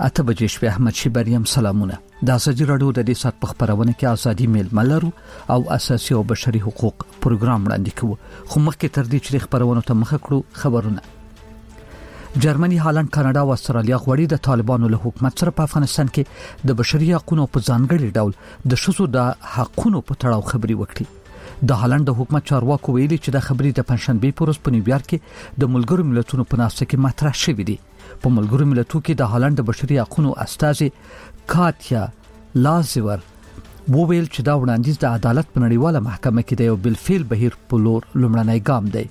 اته بجې شپې احمد شیبریم سلامونه. د ازادي رادیو د دې سات په خبرونه کې ازادي میل ملرو او اساسي او بشري حقوق پروګرام وړاندې کوو. خو مخکې تر دې چې خبرونه ته مخه کړو خبرونه. جرمني، هالند، کاناډا او استرالیا غوړي د طالبانو له حکومت سره په افغانستان کې د بشري حقوقو په ځانګړي ډول د شذو د حقوقو په تړاو خبري وکړي. د هالند د حکومت چارواکو ویلي چې د خبرې د پنځشنبه په ورځ په نیویارک کې د ملګرو ملتونو په ناسته کې مطرح شوې دي. په ملګرو ملتونو کې د هالند د بشري حقوقو استازي کاتیا لازور وویل چې دا وړاندیز د عدالت په نړیواله محکمه کې د یو بلفیل بهیر په لور لومړنی ګام دی.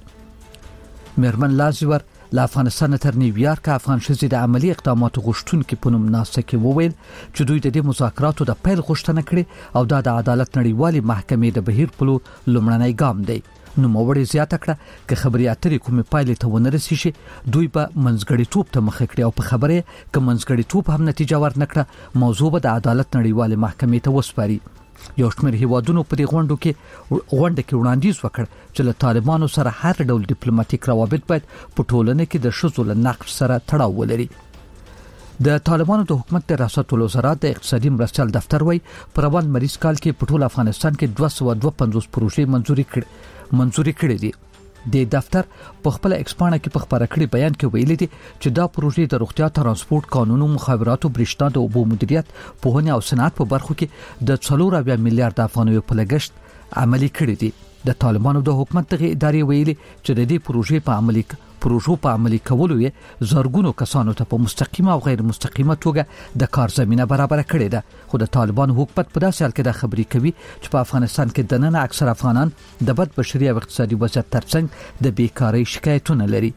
میرمن لازور له افغانستان تر نیویارک افغان شذې د عملی اقداماتو غوښتونکو په نوم ناسته کې وویل چې دوی د دې مذاکراتو د پیل غوښتنه کړې او دا د عدالت نړیوالې محکمې د بهیر په لور لومړنی ګام دی. نو موړي زیاته کړه چې خبري اترې کومې پایلې ته ونرسي شي دوی به منځګړیتوب ته مخ کړي او په خبره کې منځګړیتوب هم نتیجه ورنکړه موضوع به د عدالت نړیوالې محکمې ته وسپاري. یو شمېر هیوادونو په دې غونډه کې وړاندیز وکړ چې له طالبانو سره هر ډول ډیپلوماټیک روابط باید په ټولنه کې د شذو له نقش سره تړاو ولري. د طالبانو د حکومت د ریاست الوزرا د اقتصادي مرستیال دفتر وای پر روان مریض کال کې په ټول افغانستان کې 252 پروژې منځوري کړې دي. د دفتر په خپل ایکسپانه کې په خبره کړي بیان کې ویلي دي چې دا پروژې د روغتیا، ترانسپورت، قانونو، مخابراتو، برېښنا، د اوبو مدیریت، پوهنې او صنعت په برخو کې د 4 میلیارډ افغانیو په لګښت عملي کړي دي. د طالبانو د حکومت دغه ادارې ویلي چې د دې پروژې په عملي کولو یې زرګونو کسانو ته په مستقیمه او غیر مستقیمه توګه د کار زمينه برابر کړې ده. خو د طالبانو حکومت په داسې حال کې د خبري کوي چې په افغانستان کې د نن اکثر افغانان د بد بشري او اقتصادي وضعیت ترڅنګ د بیکاری شکایتونه لري.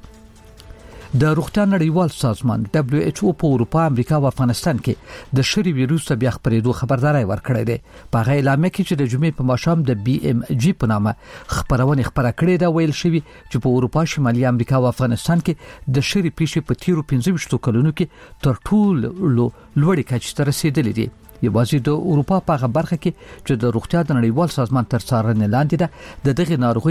د روغتیا نړیوال سازمان WHO په اروپا، امریکا او افغانستان کې د شری ویروس ته بیا خبرېدو خبرداري ورکړې ده. په هغه اعلامیه کې چې د جمعې په ماښام د BMG په نامه خبرونه کړې ده ویل شوی چې په اروپا، شمالي امریکا او افغانستان کې د شری پیښې په تیرو 15 کلونو کې تر ټولو لوړې کچې ته رسیدلې دي. یوازې د اروپا په برخه کې چې د روغتیا د نړیوال سازمان تر څارنې لاندې ده د دغه ناروغي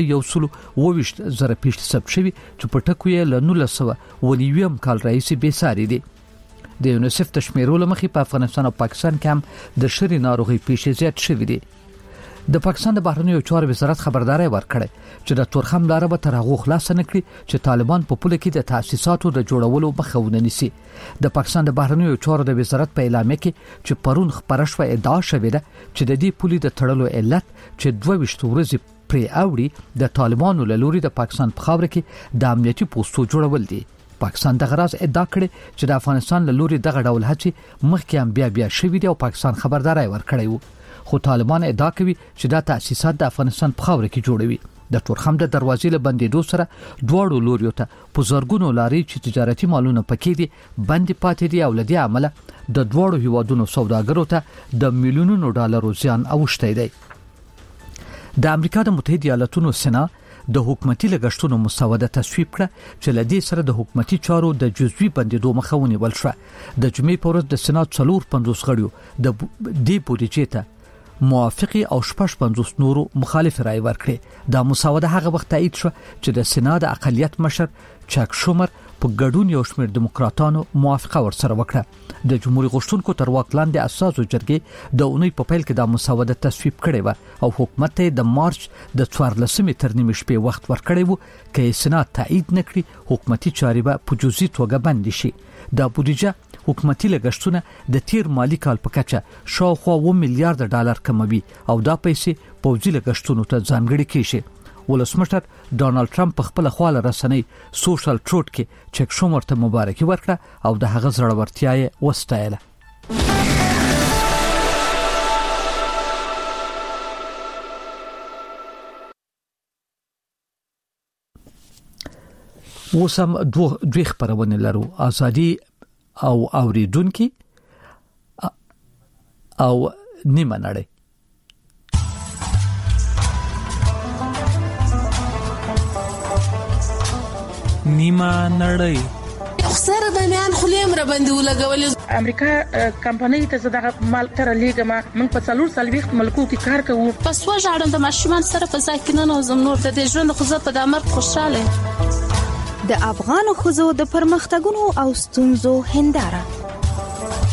120,000 پیښې ثبت شوي چې په ټکو یې له 1990 کال راهیسې بې ساري دي. د یونیسف د شمیرولو مخې په افغانستان او پاکستان کې هم د شری ناروغي پیښې زیات شوي دي. د پاکستان د بهرنیو چارو وزارت خبرداري ورکړه چې د تورخم لاره به تر هغه خلاص نه کړي چې طالبان په پوله کې د تاسیساتو د جوړولو مخه ونیسي. د پاکستان د بهرنیو چارو د وزارت په اعلامیه کې چې پرون خبره شوه ادعا شوې ده چې د دې پولې د تړلو علت چې 22 ورځې پرې اوړي د طالبانو له لوري د پاکستان په خاوره کې د امنیتي پوسټو جوړول دي. پاکستان د غراز ادعا کړې چې د افغانستان له لوري دغه ډول هڅې مخکې هم بیا شوې دي او پاکستان خبرداري ورکړی وو. خو طالبان ادعا کوي چې دا تاسیسات د افغانستان په خاوره کې جوړوي. د تورخم د دروازې له بندېدو سره دواړو لوریو ته په زرګونو لارې چې تجارتي مالونه پکې دي بندې پاتې دي او لدې عمله د دواړو هیوادونو سوداګرو ته د میلیونونو ډالرو زیان اوښتی دی. د امریکا د متحده ایالاتونو سنا د حکومتي لګښتونو مسوده تصویب کړه چې لدې سره د حکومتي چارو د جزوي بندېدو مخه ونیول شوه. د جمعې په ورځ د سنا 450 غړیو د دې بودیجې ته موافقي او 55 نورو مخالف رائے ورکړي. دا مسوده هغه وخت تایید شو چې د سنا د اقلیت مشر چاک شومر په ګډون یو شمېر دیموکراتانو موافقه ورسره وکړه. د جمهوریت غوښتونکو تر واک لاندې اساسو جرګې د اونۍ په پیل کې د مسوده تصویب کړي و او حکومت ته د مارچ د 14 تر نیمې شپې وخت ورکړی وو چې سنا تایید نکړي حکومتي چارې به په جزئي توګه بند شي. دا بودیجه حکومتي لګښتونه د تیر مالی کال په کچه شاوخوا 1 میلیارډ ډالر کموي او دا پیسې پوځي لګښتونو ته ځانګړي کیږي. ولسمشر ډونالد ټرمپ په خپل خواله رسنۍ سوشل ټروټ کې چک شومر ته مبارکي ورکړه او د هغه زړورتیا یې وستایله. وسم دوه خبرونه لرو، ازادي او اوریدونکو او نیمه نړۍ. نیمه نړۍ سره د میان خلیم را باندې ولګولې. امریکا کمپنۍ ته زداغه مال تر لیګما موږ په 4 ملکو کې کار کوو. پس وژاړم د ماشومان سره په ځای کې نه نوزم نور د ژوند خو زه په دمر خوشاله. د افغان خزو د پرمختګونو او ستونزو هنداره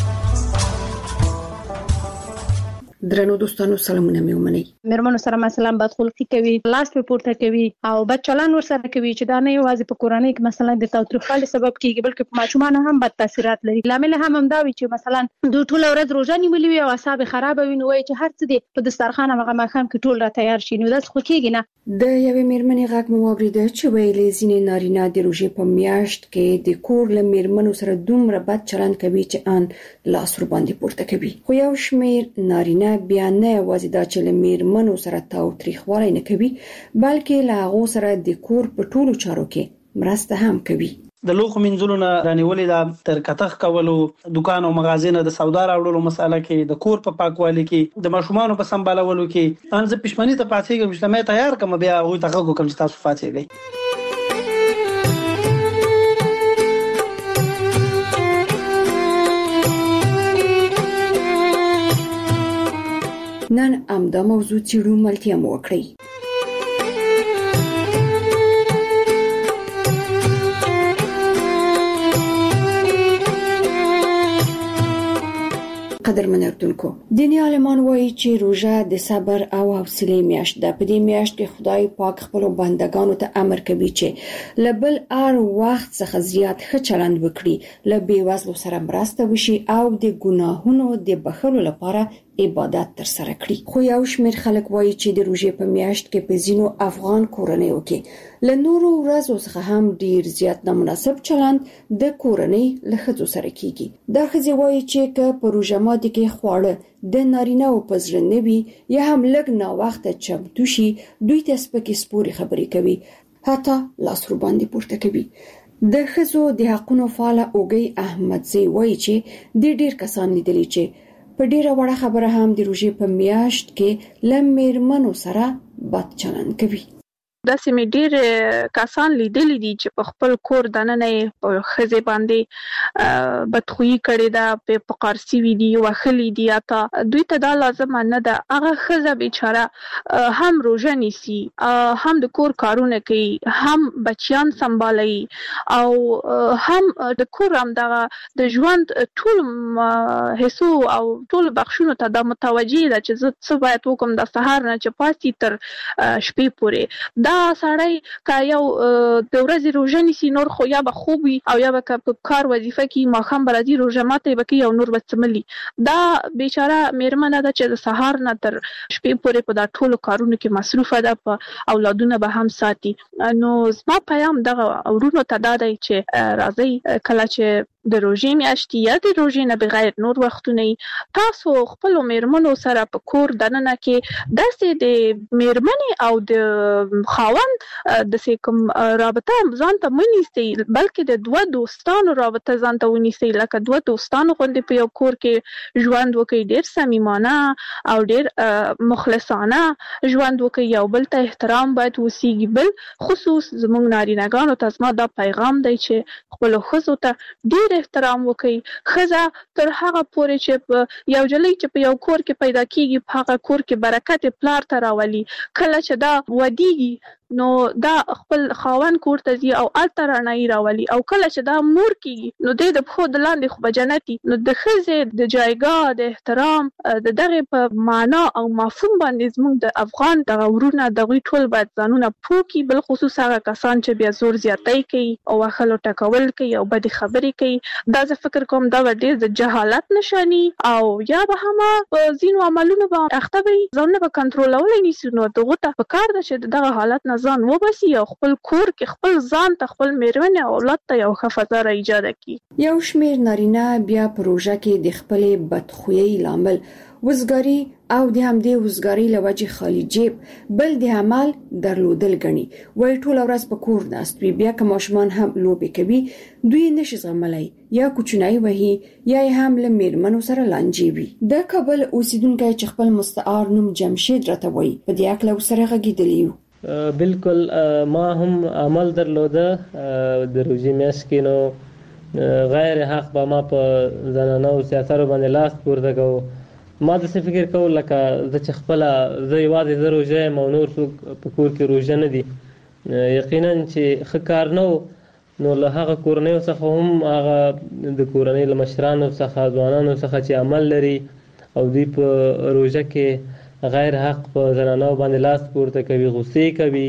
درنو دوستانو سلامونه مې ومنئ. مېرمنو سره مثلا بدخلقي کوي، لاس په پورته کوي او بد چلند ورسره کوي چې دا نه یوازې په کورنۍ کې مثلا د تاوتریخوالي سبب کیږي بلکې په ماشومانو هم بد تاثیرات لري. لامل هم دا وي چې مثلا دوی ټول ورځ روزه نیولې وي او اعصاب خراب وي، نو وایي چې هر څه دې په دسترخوان هغه ماښام کې ټول را تیار شي، نو دا څه کېږي نه. د یوې مېرمنې غږ مو واورېده چې ویلې ځینې نارینه د روژې په میاشت کې د کور له مېرمنو سره دومره بد چلند کوي چې ان لاس ور باندې پورته کوي. خو یو شمېر نارینه بیا نه یوازې دا چې له مېرمنو سره تاوتریخوالی نه کوي بلکې له هغو سره د کور په ټولو چارو کې مرسته هم کوي. د لوښو مینځلو نه رانیولې دا تر کتخ کولو، دکان او مغازې نه د سودا راوړلو مساله کې، د کور په پاکوالي کې، د ماشومانو په سمبالولو کې ان زه پښمنۍ ته پاتېږم چې مې تیار کوم بیا هغه ته کوم چې تاسو فاتېږئ. نن امدا موضوع چیرو ملتیا مو وکړي. قدرمن اردوونکو، دیني عالمان وایي چې روژه د صبر او حوصله میاشت ده. په دې میاشت کې خدای پاک خپل بندگانو ته امر کوي چې لبل ار وخت څخه زیات ښه چلند وکړي، له بیوزلو سره مرسته وشي او د ګناهونو د بخښلو لپاره عبادت تر سره کړي. خو یو شمېر خلک وایي چې د روژې په میاشت کې په ځینو افغان کورنیو کې له نورو ورځو څخه هم ډیر زیات نامناسب چلند د کورنۍ له ښځو سره کیږي. دا ښځې وایي چې که په روژه ماتي کې خواړه د نارینه‌و په زړه نه وي یا هم لږ ناوخته چمتو شي، دوی ته سپکې سپورې خبرې کوي، حتی لاس ور باندې پورته کوي. د ښځو د حقونو فعاله اوږی احمدزی وایي چې د ډیر کسان لیدلي چې په ډیره وړه خبره هم د روژې په میاشت کې له مېرمنو سره بد چلند کوي. داسې مې ډېر کسان لیدلي دي چې په خپل کور دننه په ښځې باندې بدخویي کړې ده، په قارسي وي دي، وښلي دي، حتی دوی ته دا لازمه نه ده. هغه ښځه بیچاره هم روژه نیسي، هم د کور کارونه کوي، هم بچیان سنبالوي او هم د کور همدغه د ژوند ټول حصو او ټول بخشونو ته دا متوجه ده چې زه څه باید وکړم د سهار نه چې پاسي تر شپې پورې. دا سړی که یو د ورځې روژه نیسي نور خو یا به خوب وي او یا به که په کار وظیفه کې ماښام به راځي روژه ماتی به کوي او نور به څملي. دا بیچاره مېرمنه ده چې د سهار نه تر شپې پورې په دا ټولو کارونو کې مصروفه ده، په اولادونه به هم ساتي. نو زما پیام دغه ورونو ته دا دی چې راځئ کله چې د روژې میاشتې یا د روژې نه بغیر نور وختونه تاسو خپل مېرمنو سره په کور دننه کې داسې د مېرمنې او د خاوند د کوم رابطه ځان ته ونیسئ، بلکې د دوه دوستانو رابطه ځان ته ونیسئ، لکه دوه دوستانو غوندې په یو کور کې ژوند وکړئ، ډېر صمیمانه او ډېر مخلصانه ژوند وکړئ، یو بل ته احترام باید وسیږي. بل خصوص زموږ نارینه‌ګانو ته زما دا پیغام دی چې خپلو ښځو ته ډېر احترام وکړئ. ښځه تر هغه پورې چې په یو جلۍ چې په یو کور کې پیدا کیږي په هغه کور کې برکت پلار ته راولي. کله چې دا ودیږي نو دا خپل خاوند کور ته ځي او الته رڼایي راولي، او کله چې دا مور کیږي نو د پښو د لاندې خو به جنتي. نو د ښځې د جایګاه د احترام د دغه په معنا او مفهوم باندې زموږ د افغان دغه ورونه دغوی ټول باید ځانونه پوه کړي، بل خصوص هغه کسان چې بیا زور زیاتی کوي او وښلو ټکول کوي او بدې خبرې کوي. دا زه فکر کوم دا به ډېر د جهالت نشاني او یا به هم په ځینو عملونو به اخته وي، ځانونه به کنټرولولی نیسي. نو دغو ته پکار ده چې دغه حالت نه ځان وباسي او خپل کور کې خپل ځان ته خپل مېرمنې او اولاد ته یو ښه فضا را ایجاده کړي. یو شمېر نارینه بیا په روژه کې د خپلې بدخویۍ لامل وزګاري او د همدې وزګارۍ له وجې خالي جیب بل د عمل درلودل ګڼي. وایي ټوله ورځ په کور ناست وي، بیا که ماشومان هم لوبې کوي دوی نشي زغملی، یا کوچنی وهي یا هم له مېرمنو سره لانجې وي. د کابل اوسیدونکی چې خپل مستعار نوم جمشید راته وایي په دې هکله ورسره غږېدلی یو. بالکل ما هم عمل درلوده د روژې میاشت کې، نو غیر حق به ما په زنانو سیاستو باندې لاس پورته کوو. ما داسې فکر کوو لکه زه چې خپله زه یوازې زه روژه یم او نور څوک په کور کې روژه نه دي. یقینا چې ښه کار نه و، نو له هغه کورنیو څخه هم هغه د کورنۍ له مشرانو څخه ځوانانو څخه چې عمل لري او دوی په روژه کې غیر حق په زنانو باندې لاس پورته کوي، غصې کوي،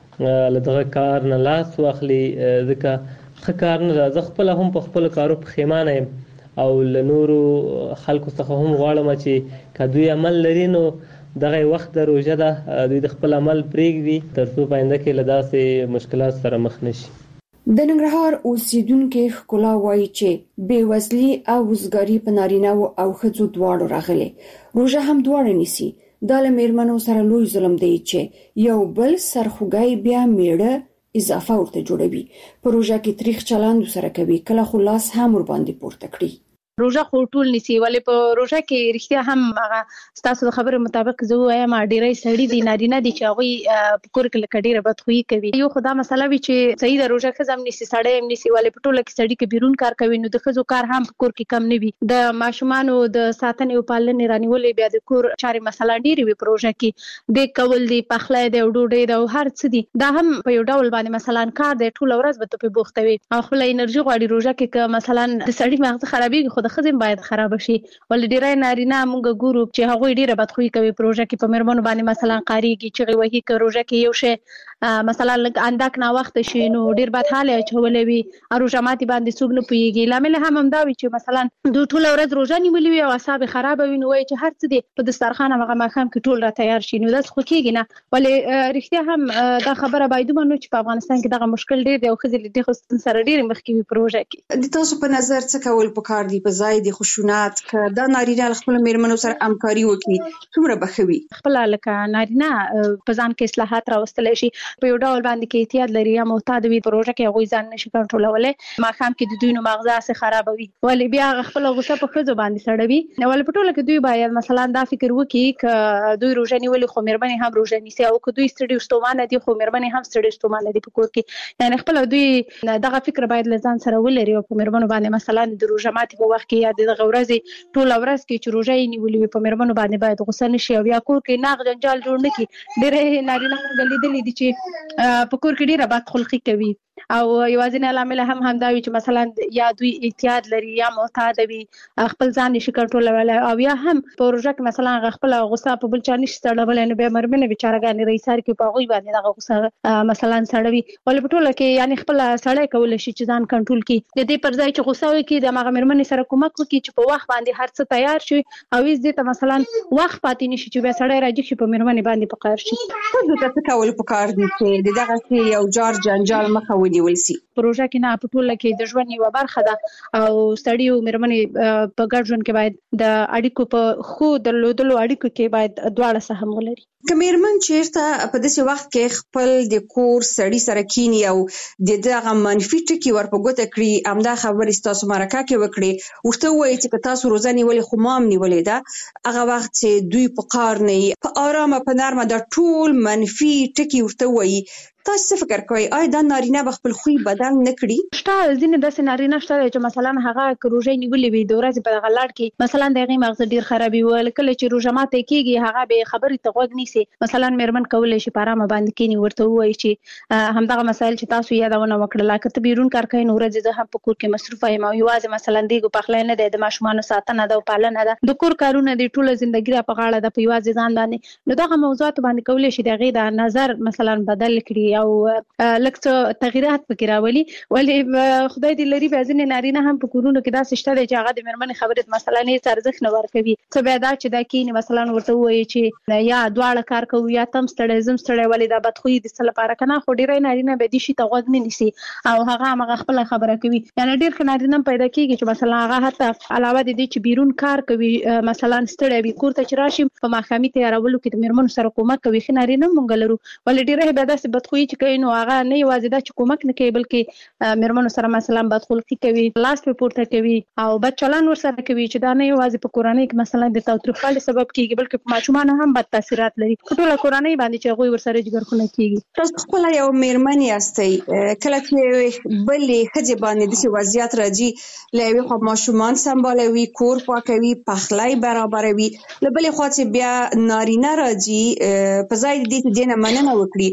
له دغه کار نه لاس واخلي، ځکه ښه کار نه ده. زه خپله هم په خپلو کارو پښیمانه یم او له نورو خلکو څخه هم غواړم چې که دوی عمل لري نو دغه وخت د روژه ده، دوی د خپل عمل پرېږدي تر څو په آینده کې له داسې مشکلات سره مخ نشي. د ننګرهار اوسیدونکو ښکلا وایي چې بېوزلي او وزګاري په نارینه‌و او ښځو دواړو راغلي. روژه هم دواړه نیسي. دا له میرمنو سره لوی ظلم دی چې یو بل سرخوږی بیا میړه اضافه ورته جوړوي. په روژه کې تریخ چلند سره کوي، کله خو لاس هم ور باندې پورته کړي. روژه خو ټول نیسي، ولې په روژه کې رښتیا هم هغه ستاسو د خبرو مطابق زه وایم ډېری سړي دي نارینه دي چې هغوی په کور کې لکه ډېره بدخویي کوي. یو خو دا مسله وي چې صحیح ده روژه ښځه هم نیسي سړی هم نیسي، ولې په ټوله کې سړي که بیرون کار کوي نو د ښځو کار هم په کور کې کم نه وي. د ماشومانو د ساتنې او پالنې رانیولې بیا د کور چارې مثلا ډېرې وي په روژه کې، د کول دي، پخلی دی او ډوډۍ ده او هر څه دي، دا هم په یو ډول باندې مثلا کار دی، ټوله ورځ به ته پرې بوخته وي او خپله انرژي غواړي. روژه کې که مثلا د سړي مغزه خرابېږي خو د ښځې باید خراب شي، ولې ډېری نارینه موږ ګورو چې هغوی ډېره بدخویي کوي په روژه کې، په میرمنو باندې مثلا قاریږي، چغې وهي. که روژه کې یو شی مثلا لږ اندک ناوخته شي نو ډېر بدحاله اچولی وي، روژه ماتي باندې څوک نه پوهېږي. لامل هم همدا وي چې مثلا دوی ټوله ورځ روژه نیولې وي او اعصاب یې خرابه وي، نو وایي چې هر څه دی په دسترخوان همغه ماښام کې ټول را تیار شي، نو داسې خو کېږي نه. ولې رښتیا هم دا خبره باید ومنو چې په افغانستان کې دغه مشکل ډېر دی او ښځې له دې ستونزې سره ډېرې مخکې وي په روژه کې. د تاسو په نظر څه کول پکار دي په ځای د خشونت که دا نارینه خپل میرمنو سره همکاري وکړي څومره به ښه وي؟ خپله لکه نارینه په ځان کې اصلاحات راوستلی شي، په یو ډول باندې کې احتیاط لري یا معتاد وي، په روژه کې هغوی ځان نشي کنټرولولی، ماښام کې د دوی نو مغزه هسې خرابوي، ولې بیا هغه خپله غوسه په ښځو باندې سړوي. ولې په ټوله کې دوی باید مثلا دا فکر وکړي که دوی روژه نیولې خو میرمنې هم روژه نیسي، او که دوی ستړي ستومانه دي خو میرمنې هم ستړي ستومانه دي په کور کې، یعنې خپله دوی دغه فکر باید له ځان سره ولري او په میرمنو باندې مثلا د روژه ماتي په وخت کې یا د دغه ورځې ټوله ورځ کې چې روژه یې نیولې وي په میرمنو باندې باید غوسه نه شي او یا کور کې ناغ جنجال جوړ نه کړي. ډېری نارینه موږ لیدلي دي چې په کور کې ډېره بدخلقي کوي او یوازینی لامل هم همدا وي چې مثلا یا دوی احتیاط لري یا معتاد وي، خپل ځان نشي کنټرولولی، او یا هم په روژه کې مثلا خپله غوسه په بل چا نشي سړولی، نو بیا میرمنې بېچارهګانې رئیسار کوي په هغوی باندې دغه غوسه مثلا سړوي. ولې په ټوله کې یعنې خپله سړی کولی شي چې ځان کنټرول کړي، د دې پر ځای چې غوسه وکړي د همغه میرمنې سره کومک وکړي چې په وخت باندې هر څه تیار شي او هېڅ دې ته مثلا وخت پاتې نشي چې بیا سړی راجګ شي په میرمنې باندې په قهر شي. ښځو ته څه کول پکار دي چې د دغسې یو جار جنجال مخه ونیول سي؟ په روژه کې نه، په ټوله کې د ژوند یوه برخه ده او سړي او میرمنې په ګډ ژوند کې باید د اړیکو په ښو درلودلو اړیکو کې باید دواړه سهم ولري. که میرمن چیرته په داسې وخت کې خپل د کور سړي سره کینی او د دغه منفي ټکي ور په ګوته کړي، همدا خبرې ستاسو مرکه کې وکړي، ورته ووایي چې که تاسو روژه نیولې خو ما هم نیولې ده، هغه وخت چې دوی په قهر نه وي، په ارامه په نرمه دا ټول منفي ټکي ورته ووایي، تاسو څه فکر کوئ آیا دا نارینه به خپل خوی بدل نه کړي؟ شته ځینې داسې نارینه شته چې مثلا هغه که روژه نیولې وي د ورځې په دغه لړ کې مثلا د هغې مغزه ډېر خرابوي، کله چې روژه ماتی کېږي هغه بې خبرې ته غوږ نیسي. مثلا میرمن کولی شي په ارامه باندې کښېني، ورته ووایي چې همدغه مسایل چې تاسو یادونه وکړله، که ته بیرون کار کوې نو ورځې زه هم په کور کې مصروفه یم او یوازې مثلا دیګ پخلی نه دی، د ماشومانو ساتنه ده او پالنه ده، د کور کارونه دي، ټوله زندګي را په غاړه ده په یوازې ځان باندې، نو دغه موضوعاتو باندې کولی شي د هغې د نظر مثلا بدل کړي او لږ څه تغییرات پکې راولي. ولې خدای دې لري بیا ځینې نارینه هم په کورونو کې داسې شته دی چې هغه د میرمنې خبرې مثلا هېڅ ارزښت نه ورکوي، څه بیا دا چې دا کښېني مثلا ورته ووایي چې یا دواړه کار کوو یا ته هم ستړی زه هم ستړی، ولې دا بدخویي د څه لپاره که نه، خو ډېری نارینه بیا دې شي ته غوږ نه نیسي او هغه همغه خپله خبره کوي. یعنې ډېر ښه نارینه هم پیدا کېږي چې مثلا هغه حتی علاوه د دې چې بیرون کار کوي مثلا ستړی وي، کور ته چې راشي په ماښامي تیارولو کې د میرمنو سره کومک کوي. ښه نارینه هم موږ لرو، ولې ډېری بیا داسې بدخویي چې کوي نو هغه نه یوازې دا چې کومک نه کوي بلکې میرمنو سره مثلا بدخلقي کوي، لاس پرې پورته کوي او بد چلند ورسره کوي چې دا نه یوازې په کورنۍ کې مثلا د تاوتریخوالي سبب کېږي بلکې په ماشومانو هم بد تاثیرات لري په ټوله کورنۍ باندې چې هغوی ورسره جګرخونه کېږي. تاسو خپله یو میرمن یاستئ، کله چې بلې ښځې باندې داسې وضعیت راځي، له یوې خوا ماشومان سمبالوي، کور پاکوي، پخلی برابروي، له بلې خوا چې بیا نارینه راځي په ځای د دې چې دې نه مننه وکړي